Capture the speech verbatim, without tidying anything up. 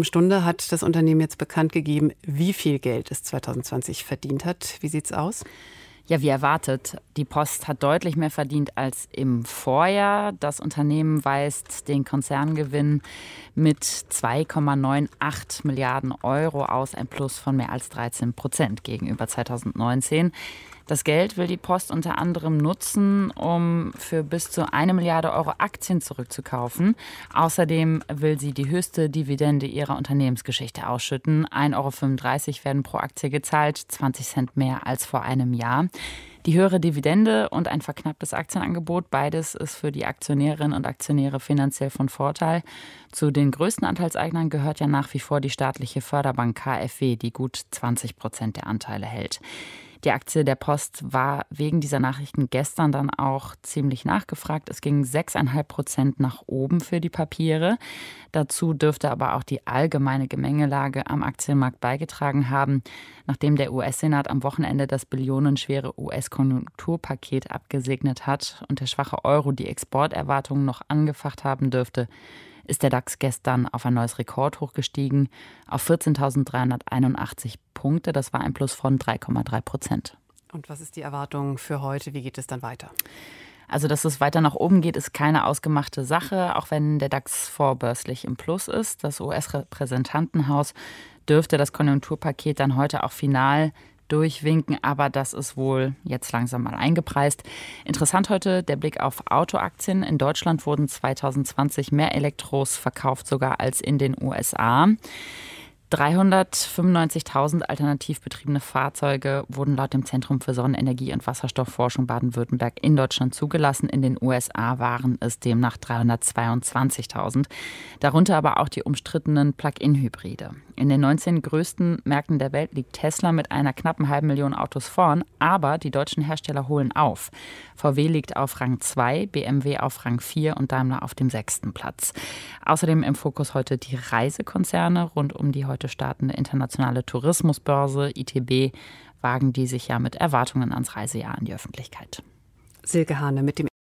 Stunde hat das Unternehmen jetzt bekannt gegeben, wie viel Geld es zwanzig zwanzig verdient hat. Wie sieht's aus? Ja, wie erwartet. Die Post hat deutlich mehr verdient als im Vorjahr. Das Unternehmen weist den Konzerngewinn mit zwei Komma achtundneunzig Milliarden Euro aus, ein Plus von mehr als dreizehn Prozent gegenüber zweitausendneunzehn. Das Geld will die Post unter anderem nutzen, um für bis zu eine Milliarde Euro Aktien zurückzukaufen. Außerdem will sie die höchste Dividende ihrer Unternehmensgeschichte ausschütten. ein Euro fünfunddreißig werden pro Aktie gezahlt, zwanzig Cent mehr als vor einem Jahr. Die höhere Dividende und ein verknapptes Aktienangebot, beides ist für die Aktionärinnen und Aktionäre finanziell von Vorteil. Zu den größten Anteilseignern gehört ja nach wie vor die staatliche Förderbank K f W, die gut zwanzig Prozent der Anteile hält. Die Aktie der Post war wegen dieser Nachrichten gestern dann auch ziemlich nachgefragt. Es ging sechs Komma fünf Prozent nach oben für die Papiere. Dazu dürfte aber auch die allgemeine Gemengelage am Aktienmarkt beigetragen haben, nachdem der U S-Senat am Wochenende das billionenschwere U S-Konjunkturpaket abgesegnet hat und der schwache Euro die Exporterwartungen noch angefacht haben dürfte, ist der DAX gestern auf ein neues Rekordhoch gestiegen, auf vierzehntausenddreihunderteinundachtzig Punkte. Das war ein Plus von drei Komma drei Prozent. Und was ist die Erwartung für heute? Wie geht es dann weiter? Also, dass es weiter nach oben geht, ist keine ausgemachte Sache, auch wenn der DAX vorbörslich im Plus ist. Das U S-Repräsentantenhaus dürfte das Konjunkturpaket dann heute auch final durchwinken, aber das ist wohl jetzt langsam mal eingepreist. Interessant heute der Blick auf Autoaktien. In Deutschland wurden zwanzig zwanzig mehr Elektros verkauft sogar als in den U S A. dreihundertfünfundneunzigtausend alternativ betriebene Fahrzeuge wurden laut dem Zentrum für Sonnenenergie und Wasserstoffforschung Baden-Württemberg in Deutschland zugelassen. In den U S A waren es demnach dreihundertzweiundzwanzigtausend. Darunter aber auch die umstrittenen Plug-in-Hybride. In den neunzehn größten Märkten der Welt liegt Tesla mit einer knappen halben Million Autos vorn, aber die deutschen Hersteller holen auf. V W liegt auf Rang zwei, B M W auf Rang vier und Daimler auf dem sechsten Platz. Außerdem im Fokus heute die Reisekonzerne rund um die heute startende internationale Tourismusbörse I T B wagen die sich ja mit Erwartungen ans Reisejahr an die Öffentlichkeit. Silke Hane mit dem